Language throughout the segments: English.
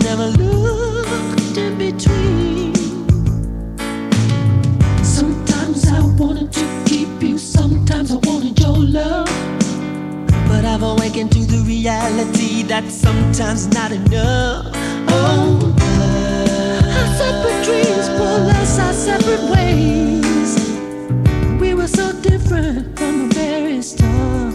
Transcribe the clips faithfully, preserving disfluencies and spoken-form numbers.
never looked in between. Sometimes I wanted to keep you, sometimes I wanted your love, but I've awakened to the reality that sometimes not enough. Oh, our separate dreams pull us our separate ways. We were so different from the very start.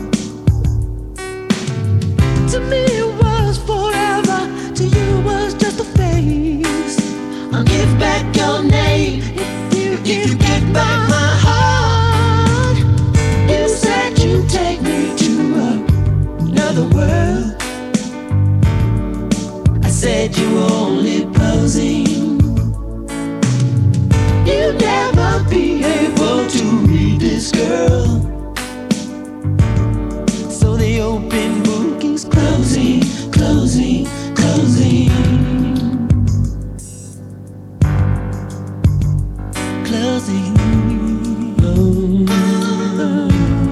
To me it was forever, to you it was just a phase. I'll give back your name if you, if you get back my heart. You said you'd take me to another world. I said you were only posing. You'll never be able to read this girl. So the open book is closing, closing, closing, closing. Oh, oh.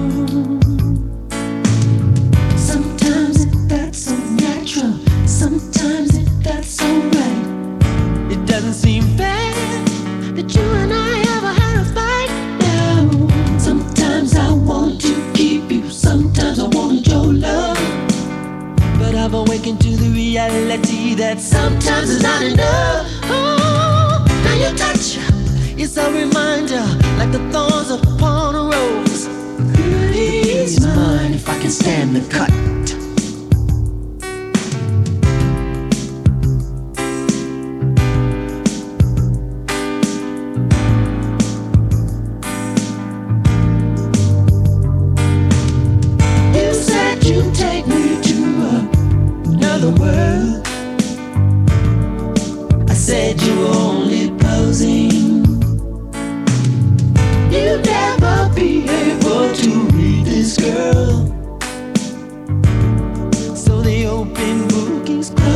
Sometimes it that's so natural, sometimes it that's so right. It doesn't seem fair that you and I ever had a fight. No, sometimes I want to keep you, sometimes I wanted your love, but I've awakened to the reality that sometimes it's not enough. Oh, now your touch is a reminder, like the thorns upon a rose. Please mine if I can stand the cut. You said you'd take me to another world. I said you were only posing. You'll never be able to read this girl. So the open book is closed.